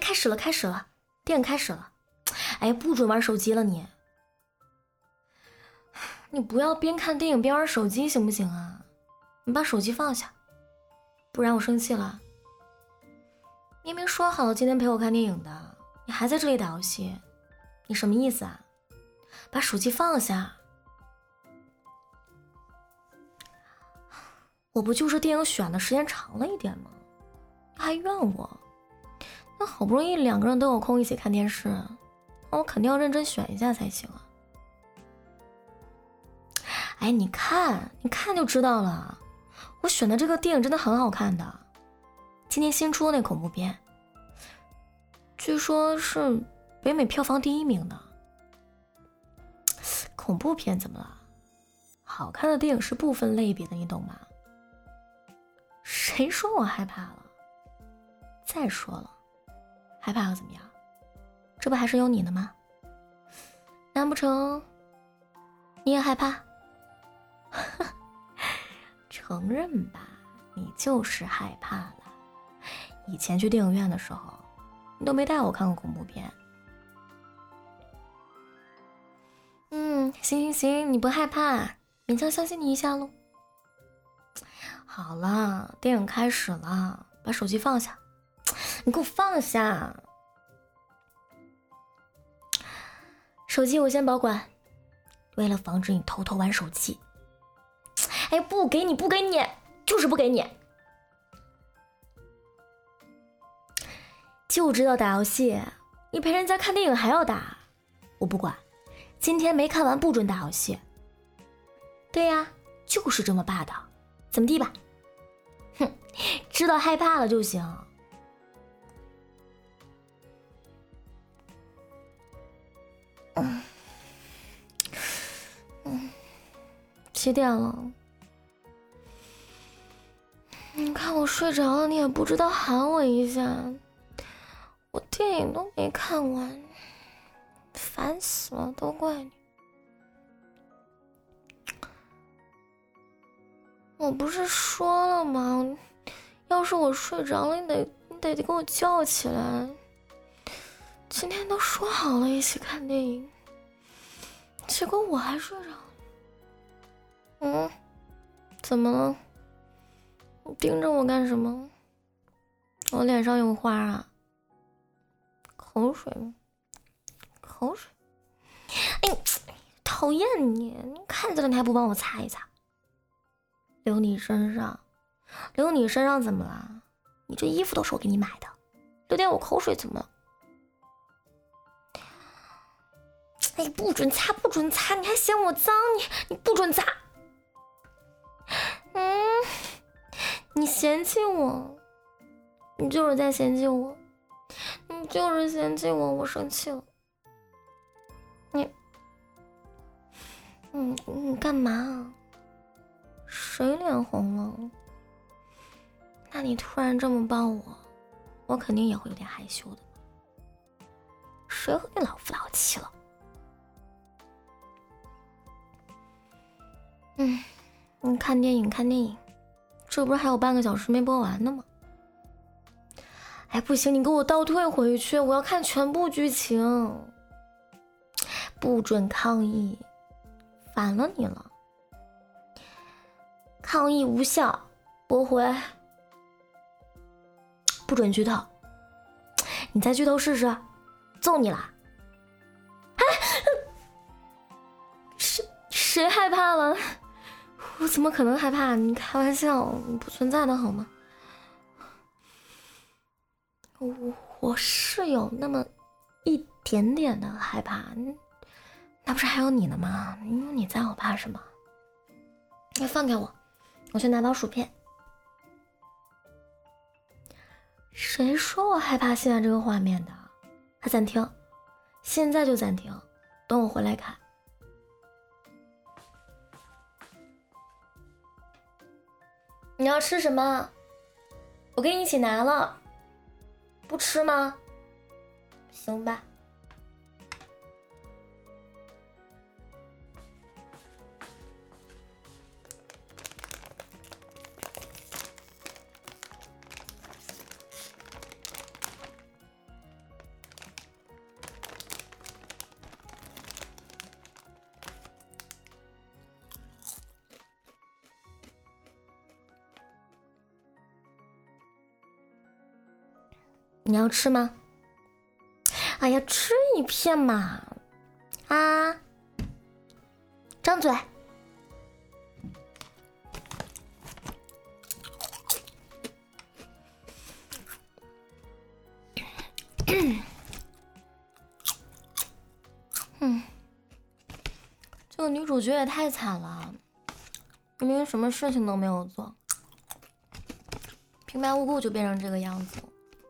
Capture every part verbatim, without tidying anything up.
开始了，开始了，电影开始了。哎，不准玩手机了你！你不要边看电影边玩手机行不行啊？你把手机放下，不然我生气了。明明说好了今天陪我看电影的，你还在这里打游戏，你什么意思啊？把手机放下！我不就是电影选的时间长了一点吗？还怨我？那好不容易两个人都有空一起看电视，我肯定要认真选一下才行啊！哎，你看，你看就知道了，我选的这个电影真的很好看的，今年新出的那恐怖片，据说是北美票房第一名的。恐怖片怎么了？好看的电影是不分类别的，你懂吗？谁说我害怕了？再说了，害怕又怎么样？这不还是有你的吗？难不成你也害怕？承认吧，你就是害怕了。以前去电影院的时候，你都没带我看过恐怖片。嗯，行行行，你不害怕，勉强相信你一下喽。好了，电影开始了，把手机放下。你给我放下！手机我先保管，为了防止你偷偷玩手机。哎，不给你，不给你，就是不给你。就知道打游戏，你陪人家看电影还要打，我不管。今天没看完不准打游戏。对呀，就是这么霸道，怎么地吧？哼，知道害怕了就行。嗯嗯，几点了？你看我睡着了，你也不知道喊我一下，我电影都没看完，烦死了，都怪你。我不是说了吗？要是我睡着了，你得你得给我叫起来。今天都说好了一起看电影，结果我还睡着了。嗯，怎么了？你盯着我干什么？我脸上有花啊？口水吗？口水？哎，讨厌你！你看见了你还不帮我擦一擦？留你身上，留你身上怎么了？你这衣服都是我给你买的，流点我口水怎么了？哎，不准擦，不准擦！你还嫌我脏，你你不准擦！嗯，你嫌弃我，你就是在嫌弃我，你就是嫌弃我，我生气了。你，你你干嘛？谁脸红了？那你突然这么抱我，我肯定也会有点害羞的。谁和你老夫老妻了？嗯，你看电影看电影，这不是还有半个小时没播完呢吗？哎，不行，你给我倒退回去，我要看全部剧情。不准抗议，烦了你了。抗议无效，驳回。不准剧透，你再剧透试试，揍你啦！哎，谁谁害怕了？我怎么可能害怕？你开玩笑，不存在的好吗？我我是有那么一点点的害怕，那不是还有你呢吗？因为你在，我怕什么？你放开我，我去拿包薯片。谁说我害怕现在这个画面的？还暂停，现在就暂停，等我回来看。你要吃什么？我跟你一起拿了。不吃吗？行吧。 你要吃吗？哎呀，吃一片嘛！啊，张嘴。嗯，这个女主角也太惨了，明明什么事情都没有做，平白无故就变成这个样子了。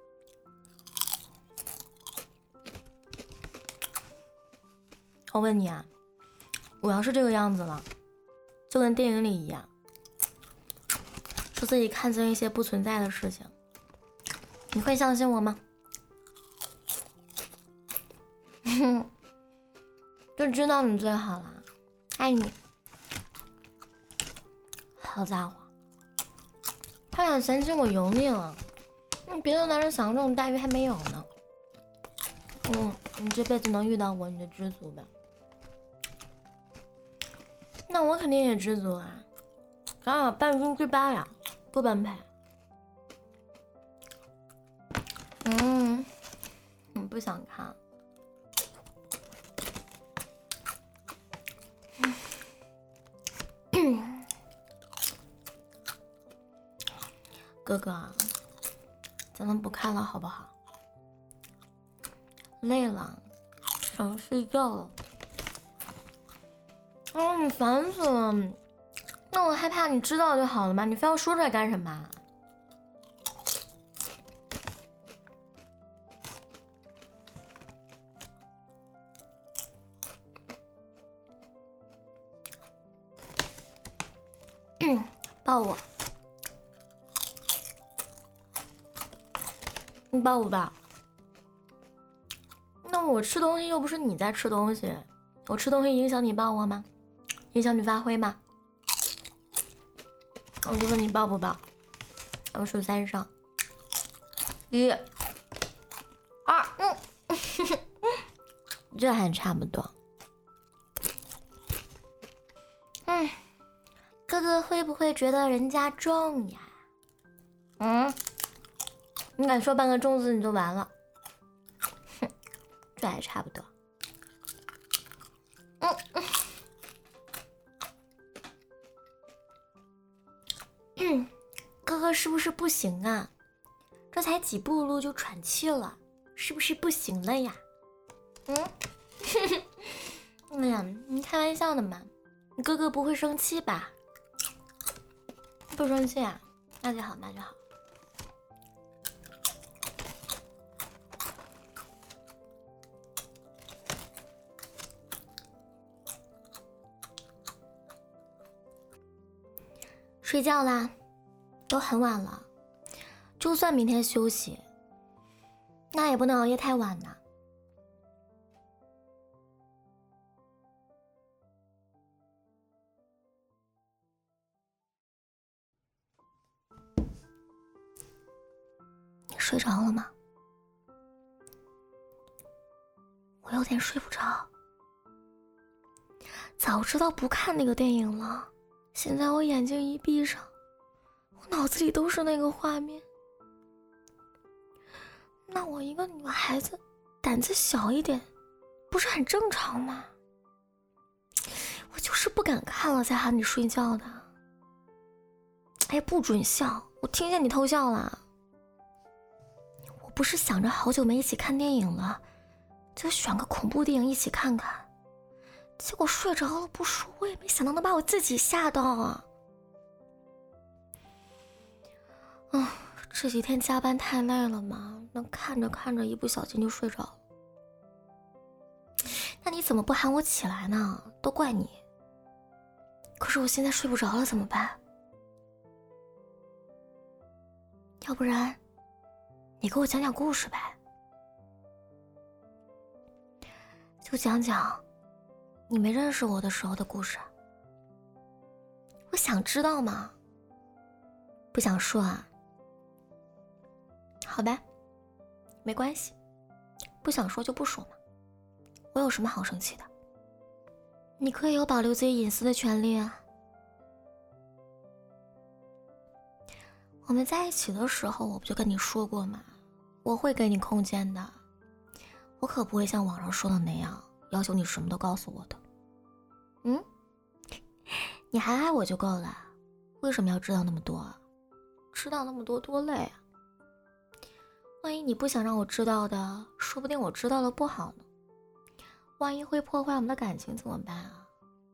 我问你啊，我要是这个样子了，就跟电影里一样，说自己看见一些不存在的事情，你会相信我吗？哼，就知道你最好了，爱你。好家伙，他俩嫌弃我油腻了，那别的男人享受这种待遇还没有呢。嗯，你这辈子能遇到我，你就知足吧。那我肯定也知足啊，咱俩半斤之八呀，不般配。嗯，你不想看。哥哥，咱们不看了好不好？累了，想睡觉了。哦，你烦死了！那我害怕你知道就好了嘛，你非要说出来干什么？嗯，抱我。你抱我吧。那我吃东西又不是你在吃东西，我吃东西影响你抱我吗？影响你发挥吗？我就问你抱不抱？我数三声，一、二，嗯，这还差不多。嗯，哥哥会不会觉得人家重呀？嗯。你敢说半个粽子你就完了？哼，这还差不多。嗯嗯，哥哥是不是不行啊？这才几步路就喘气了，是不是不行了呀？嗯，哎呀，你开玩笑的嘛，你哥哥不会生气吧？不生气啊，那就好，那就好。睡觉啦，都很晚了，就算明天休息，那也不能熬夜太晚呢。你睡着了吗？我有点睡不着，早知道不看那个电影了。现在我眼睛一闭上，我脑子里都是那个画面。那我一个女孩子胆子小一点不是很正常吗？我就是不敢看了才喊你睡觉的。哎，不准笑，我听见你偷笑了。我不是想着好久没一起看电影了，就选个恐怖电影一起看看，结果睡着了不说，我也没想到能把我自己吓到啊！啊，这几天加班太累了嘛，那看着看着一不小心就睡着了。那你怎么不喊我起来呢？都怪你。可是我现在睡不着了，怎么办？要不然，你给我讲讲故事呗，就讲讲你没认识我的时候的故事。我想知道嘛。不想说啊？好吧，没关系，不想说就不说嘛。我有什么好生气的？你可以有保留自己隐私的权利啊。我们在一起的时候，我不就跟你说过吗？ 我会给你空间的，我可不会像网上说的那样要求你什么都告诉我的。嗯，你还爱我就够了，为什么要知道那么多啊？知道那么多多累啊！万一你不想让我知道的，说不定我知道了不好呢。万一会破坏我们的感情怎么办啊？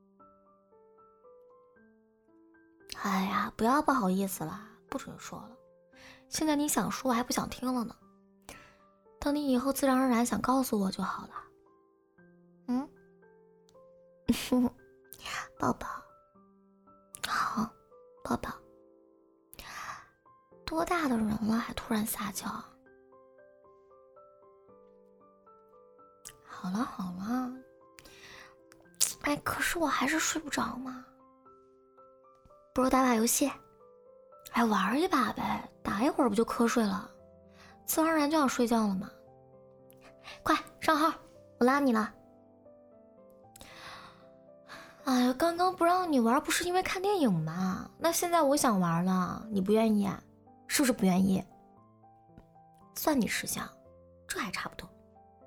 哎呀，不要不好意思了，不准说了。现在你想说，我还不想听了呢。等你以后自然而然想告诉我就好了。嗯，抱抱，好，抱抱。多大的人了，还突然撒娇？好了好了，哎，可是我还是睡不着嘛。不如打把游戏，哎，玩一把呗，打一会儿不就瞌睡了，自然而然就要睡觉了嘛。快上号，我拉你了。哎呀，刚刚不让你玩不是因为看电影吗？那现在我想玩了，你不愿意啊？是不是不愿意？算你识相，这还差不多。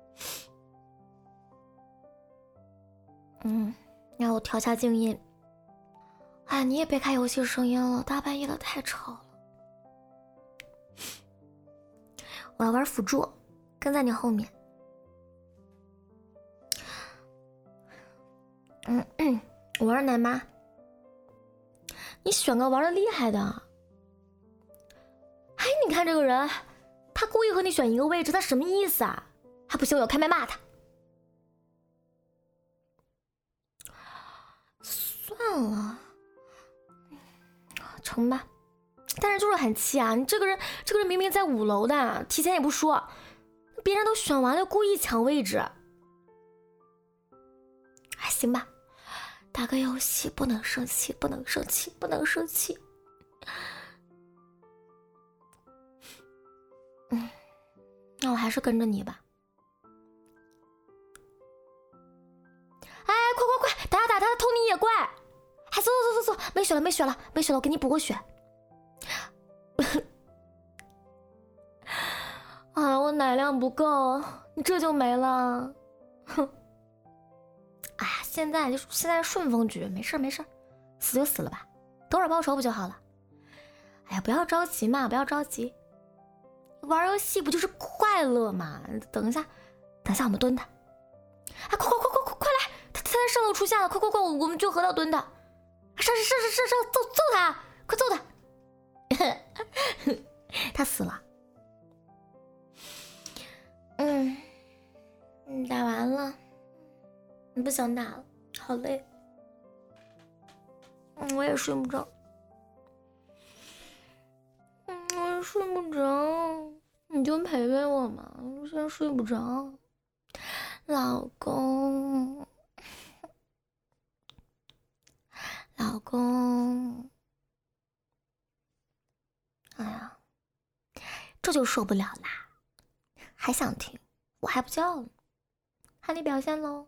嗯，让我调下静音。哎，你也别开游戏声音了，大半夜的太吵了。我要玩辅助，跟在你后面。嗯嗯，我玩奶妈。你选个玩的厉害的。哎，你看这个人，他故意和你选一个位置，他什么意思啊？还不行，我要开麦骂他。算了，成吧。但是就是很气啊！你这个人，这个人明明在五楼的，提前也不说，别人都选完了，故意抢位置。还行吧，打个游戏不能生气，不能生气，不能生气。嗯，那我还是跟着你吧。哎，快快快，打打他，偷你野怪！哎，走走走走走，没血了，没血了，没血了，我给你补个血。啊，我奶量不够，你这就没了。哼！哎呀，现在就现在顺风局，没事没事，死就死了吧，等会儿报仇不就好了？哎呀，不要着急嘛，不要着急。玩游戏不就是快乐嘛？等一下，等一下我们蹲他。哎，快快快快快快来！他他在上楼出现了，快快快，我们去河道蹲他。上上上上上上，揍揍他，快揍他！他死了。嗯，嗯，打完了，你不想打了，好累。嗯，我也睡不着。嗯，我也睡不着，你就陪陪我嘛，我现在睡不着。老公，老公，哎呀，这就受不了啦！还想听，我还不叫了，看你表现喽。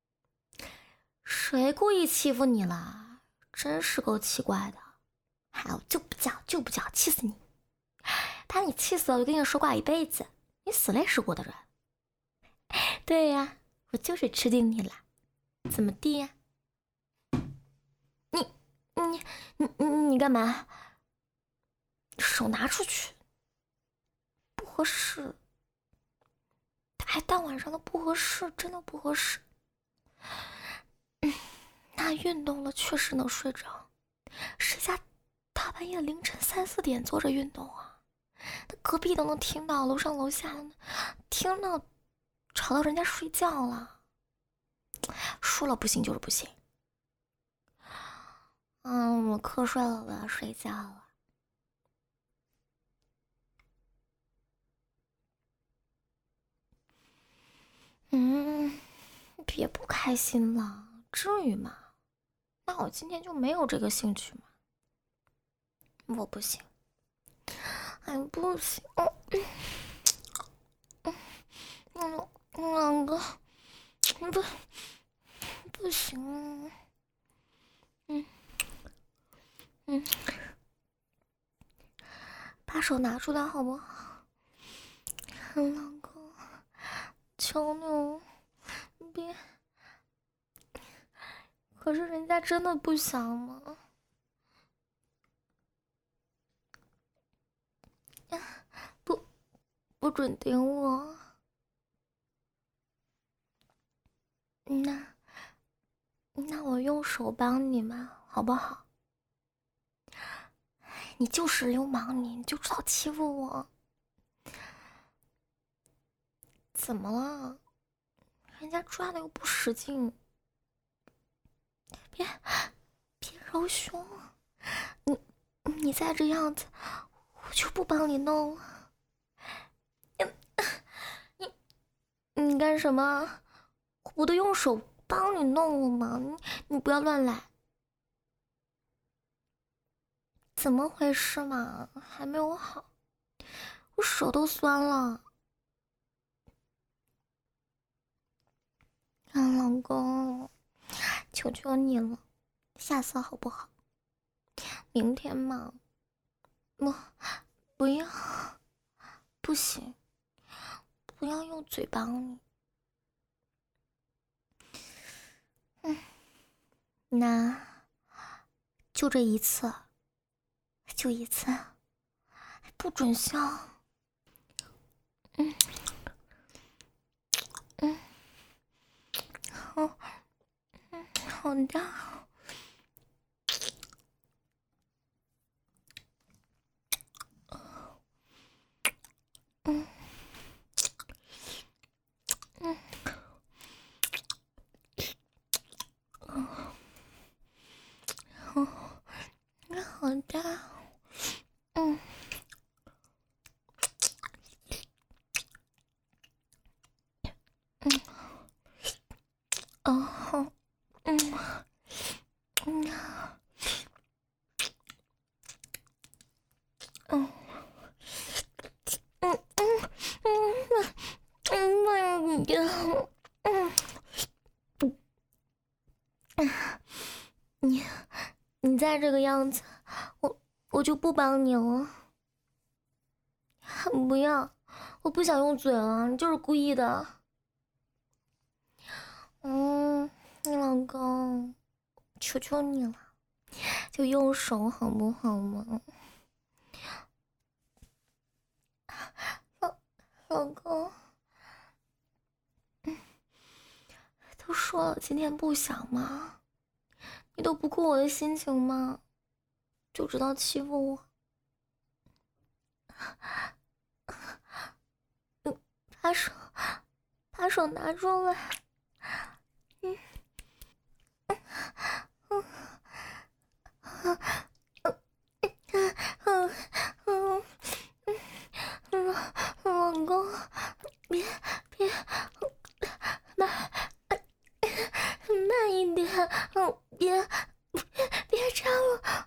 谁故意欺负你了？真是够奇怪的。还有就不叫就不叫，气死你！把你气死了，我就跟你说挂一辈子，你死了也是我的人。对呀，我就是吃定你了，怎么地呀？你你你你你干嘛？手拿出去，不合适。还大晚上的不合适，真的不合适。嗯，那运动了确实能睡着，谁家大半夜凌晨三四点做着运动啊？那隔壁都能听到，楼上楼下听到，吵到人家睡觉了。说了不行就是不行。嗯，我瞌睡了，我要睡觉了。嗯，别不开心了，至于吗？那我今天就没有这个兴趣吗？我不行，哎，不行，嗯嗯嗯，两个，不，不行，嗯嗯，把手拿出来好不好？ 老公，求你了，别。可是人家真的不想吗？不，不准顶我。那，那我用手帮你嘛，好不好？你就是流氓，你你就知道欺负我。怎么了？人家抓的又不使劲。别，别揉胸，你你再这样子，我就不帮你弄了。你你干什么？我不都用手帮你弄了吗？你你不要乱来。怎么回事嘛？还没有好，我手都酸了。啊，老公，求求你了，下次好不好？明天嘛，我不要，不行，不要用嘴帮你。嗯，那就这一次，就一次，不准笑。嗯嗯，好，嗯，好的。嗯嗯嗯，好，好的。嗯嗯，哦，嗯嗯嗯嗯嗯嗯嗯，慢点。嗯嗯，你你再这个样子，我我就不帮你了。不要，我不想用嘴了，你就是故意的。嗯，你老公，求求你了，就用手好不好嘛？老老公，都说了今天不想嘛，你都不顾我的心情吗？就知道欺负我。嗯，把手，把手拿出来。嗯嗯嗯嗯嗯嗯嗯，老公，别别，慢慢一点，嗯，别别这样了。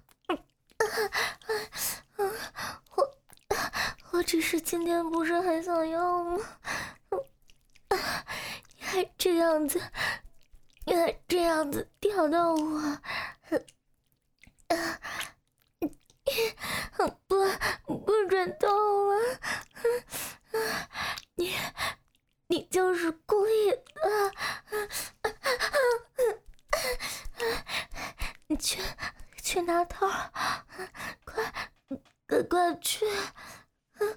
嗯，我我只是今天不是很想要吗？你还这样子，你还这样子挑逗我，不不准动啊！你你就是故意的！你去去拿套，快快快去！嗯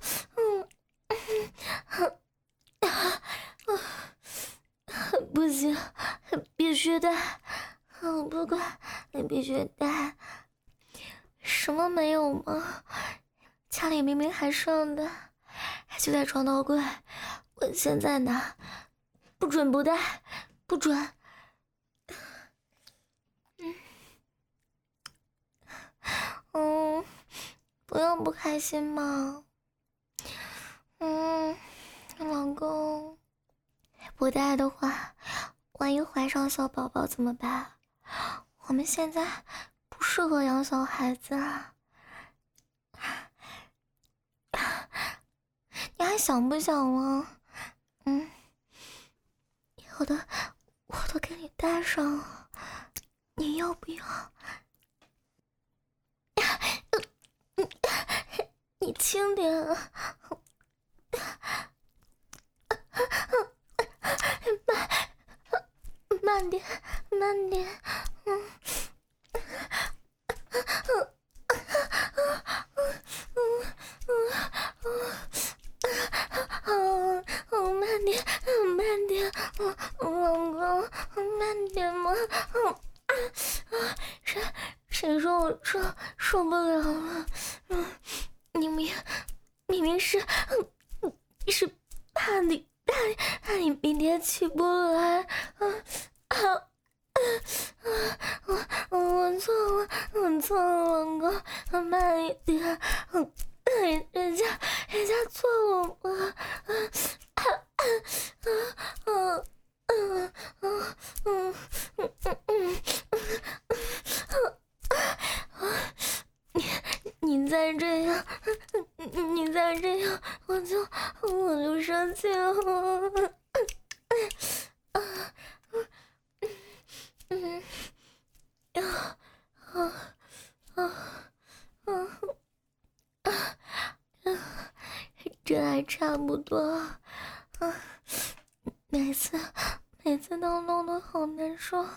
嗯嗯，不行，必须带！嗯，不管你必须带。什么没有吗？家里明明还剩的，就在床头柜，我现在拿，不准不带，不准！嗯嗯，不用不开心嘛。嗯，老公，不带的话，万一怀上小宝宝怎么办？我们现在不适合养小孩子啊。你还想不想了？嗯，有的我都给你带上了，你要不要？你轻点啊！ 慢点，嗯。慢点，慢点，老公，慢点嘛！谁谁说我受受不了了？嗯，明明明明是是怕你怕你怕你明天起不来，嗯啊啊我我我错了，我错了，老公，慢一点，嗯。人家，人家错了吗？啊啊啊啊啊啊嗯嗯嗯嗯嗯，你你再这样，你再这样，我就我就生气了。啊嗯嗯啊啊啊啊！这还差不多，啊，每次每次都弄得好难受，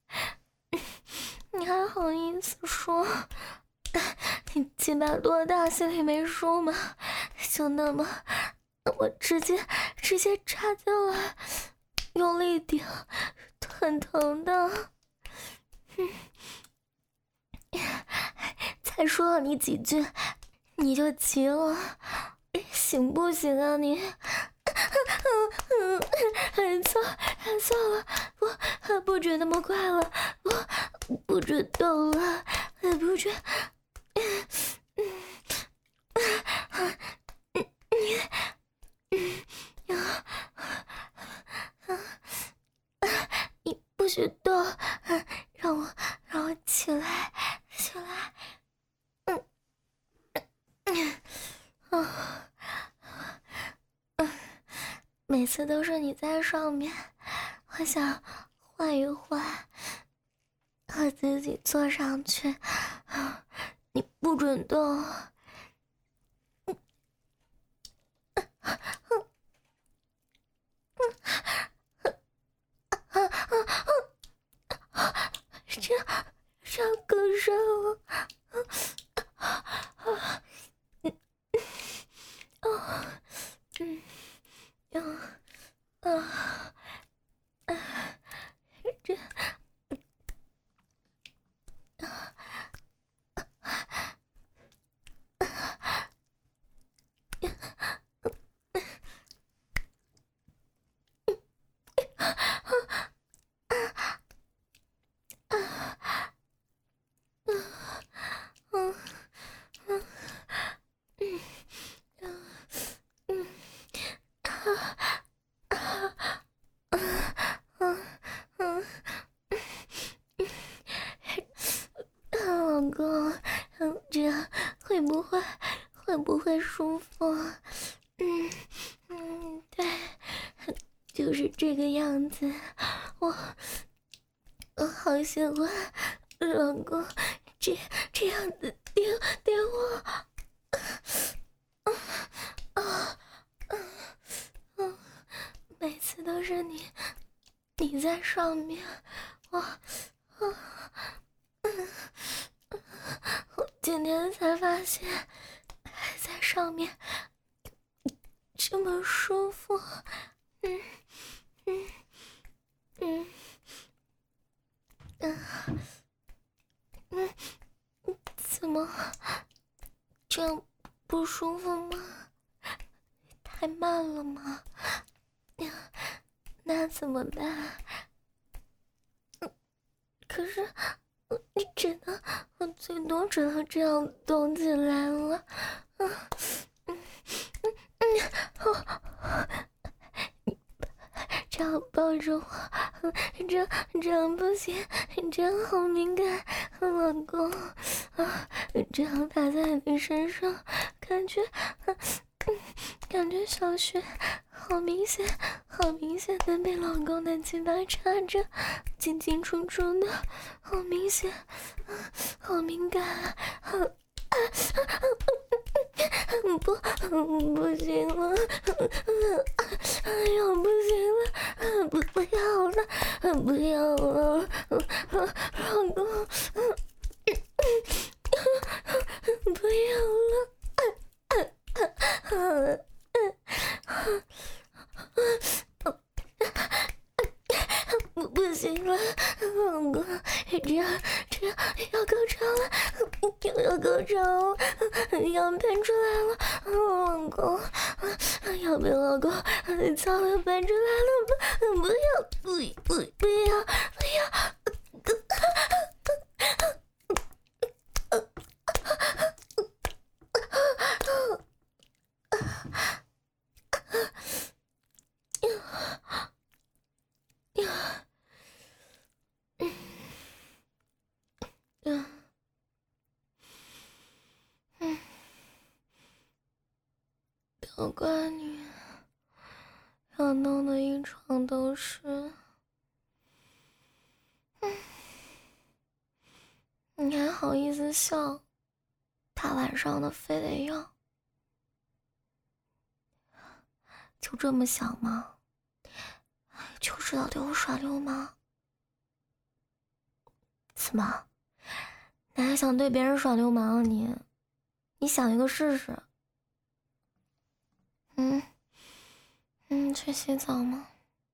你还好意思说？你鸡巴多大，心里没数吗？就那么，我直接直接插进来，用力顶，很疼的。嗯，才说了你几句，你就急了。行不行啊你？还错还错了，我不准那么快了，我不准动了，不准。你不许动，让我让我起来起来。嗯嗯啊。每次都是你在上面，我想换一换，我自己坐上去，你不准动。这这更深了。嗯嗯嗯啊啊！这啊老公，这样会不会会不会舒服？嗯嗯，对，就是这个样子。我我好喜欢老公这这样子顶顶我。啊啊啊啊！每次都是你你在上面，我啊。嗯，我今天才发现，还在上面这么舒服。嗯嗯嗯嗯嗯，怎么这样不舒服吗？太慢了吗？那怎么办？可是你只能，我最多只能这样动起来了。嗯嗯嗯嗯，你这样抱着我，这样这样不行，这样好敏感，老公啊，这样打在你身上，感觉，嗯，感觉小穴好明显，好明显的被老公的鸡巴插着，进进出出的，好明显，好敏感，好。不，不行了，哎呦，不行了， 不不要了，不要了，老公，不要了。不不行了，老公，这样这样要高潮了，要要高潮了，要喷出来了，老公，要被老公操要喷出来了，不不要不不不要不要。都怪你，要弄得一床都是。嗯，你还好意思笑？大晚上的非得要？就这么想吗？就知道对我耍流氓？怎么？你还想对别人耍流氓啊你？你想一个试试。嗯嗯，去洗澡吗？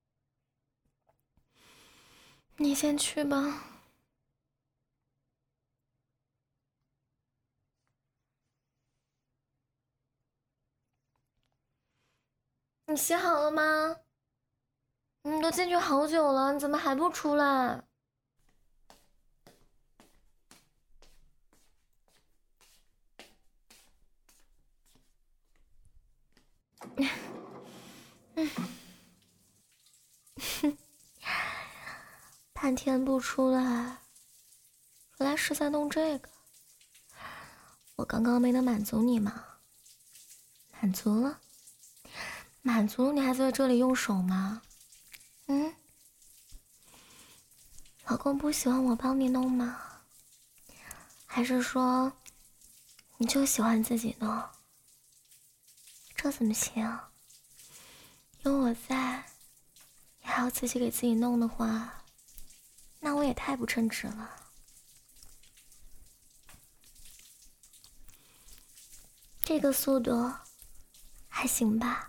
你先去吧。你洗好了吗？你都进去好久了，你怎么还不出来？嗯，半天不出来，原来是在弄这个。我刚刚没能满足你吗？满足了，满足你还在这里用手吗？嗯，老公不喜欢我帮你弄吗？还是说你就喜欢自己弄？这怎么行？有我在，你还要自己给自己弄的话，那我也太不称职了。这个速度还行吧？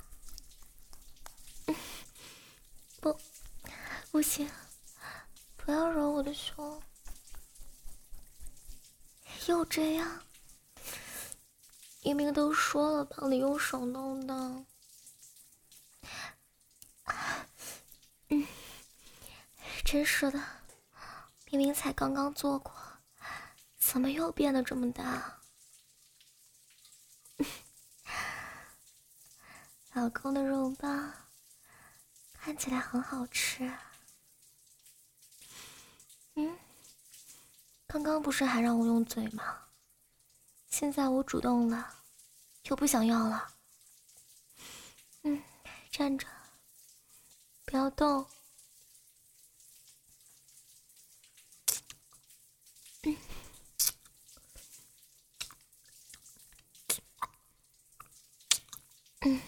不，不行，不要揉我的胸，又这样。明明都说了帮你用手弄的。嗯，真是的，明明才刚刚做过，怎么又变得这么大？老公的肉棒看起来很好吃。嗯，刚刚不是还让我用嘴吗？现在我主动了，就不想要了。嗯，站着，不要动。嗯，嗯，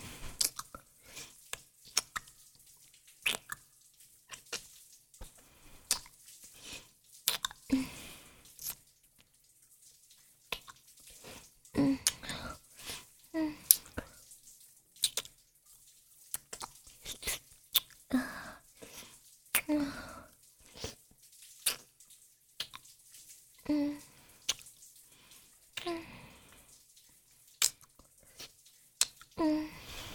嗯，嗯，嗯，嗯，嗯，嗯，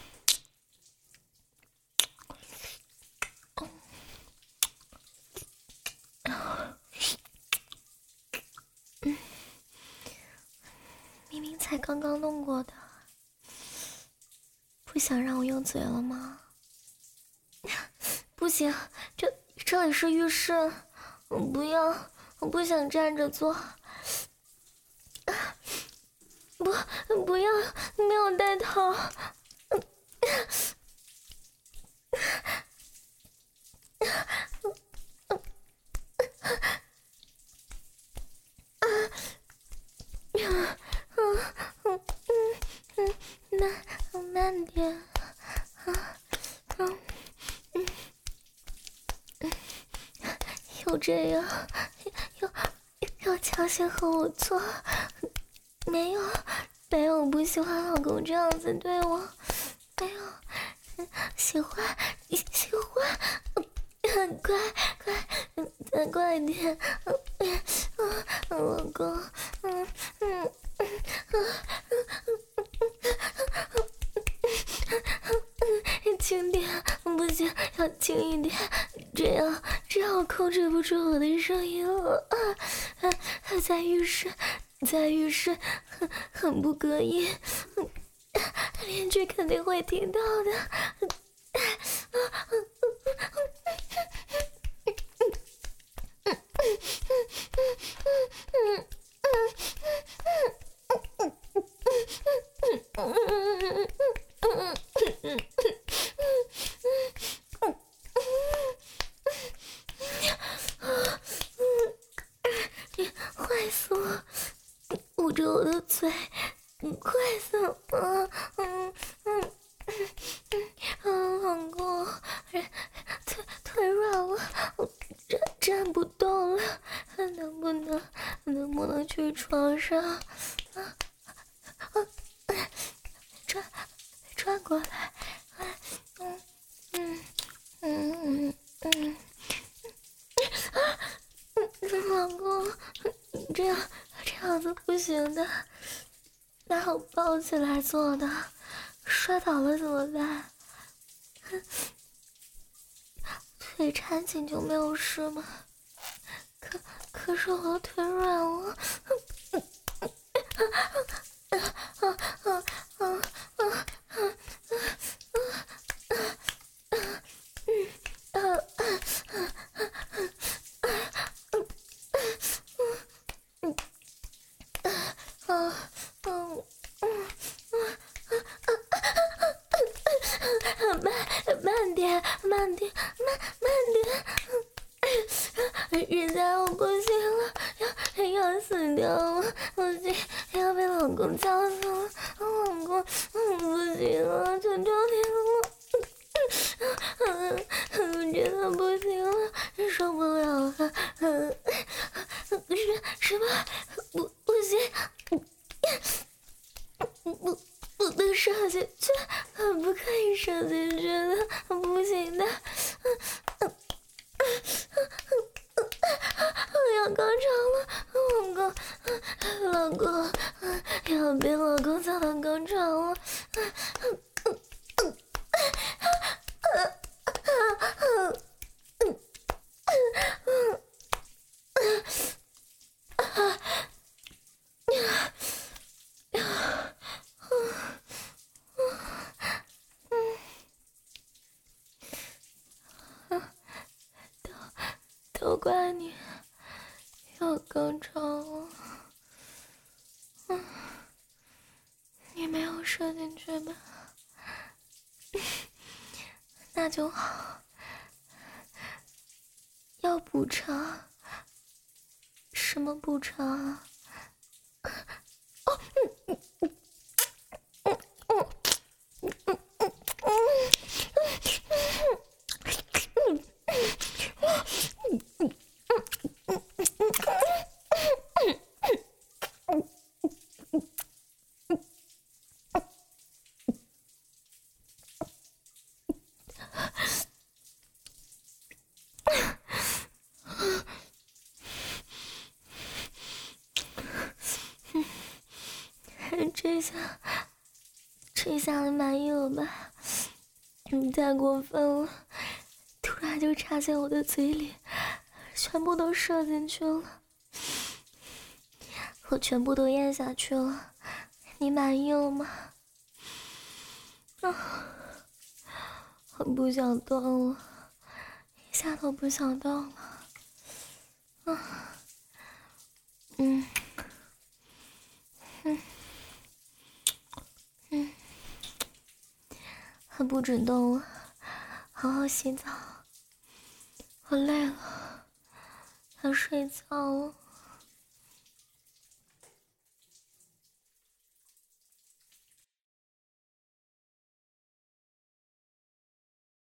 嗯，明明才刚刚弄过的，不想让我用嘴了吗？不行，这这里是浴室，我不要，我不想站着做。不，不要，没有带套。慢慢点。 这样，要要强行和我做，没有没有不喜欢老公这样子对我，没有喜欢喜欢，快快再快点，老公，嗯嗯嗯轻点，不行，要轻一点，这样这样我控制不住我的声音了。啊啊、在浴室，在浴室很很不隔音，邻居肯定会听到的。坏死我！捂着我的嘴，快死了！嗯嗯嗯嗯，老公，腿腿软了，我站站不动了，能不能能不能去床上？啊啊！转转过来，嗯嗯嗯嗯嗯。啊，老公，这样这样子不行的，那好抱起来做的，摔倒了怎么办？腿缠紧就没有事吗？可可是我的腿软了。慢慢点，慢点，慢慢点！人家我不行了，要要死掉了，不行，要被老公叫死了，老公，嗯，不行了，求求你了，嗯，我真的不行了，受不了了，嗯，是什么？不不行，不。不能射进去，不可以射进去的，不行的。我要高潮了，老公，老公，要被老公操到高潮了。都怪你要高潮了，嗯，你没有射进去吧？那就好。要补偿？什么补偿啊？哦，嗯嗯嗯嗯嗯嗯嗯这下，这下你满意了吧？你太过分了，突然就插进我的嘴里，全部都射进去了，我全部都咽下去了，你满意了吗？啊，我不想动了，一下都不想动了。啊，嗯，嗯，嗯，还不准动了，好好洗澡。我累了，要睡觉了。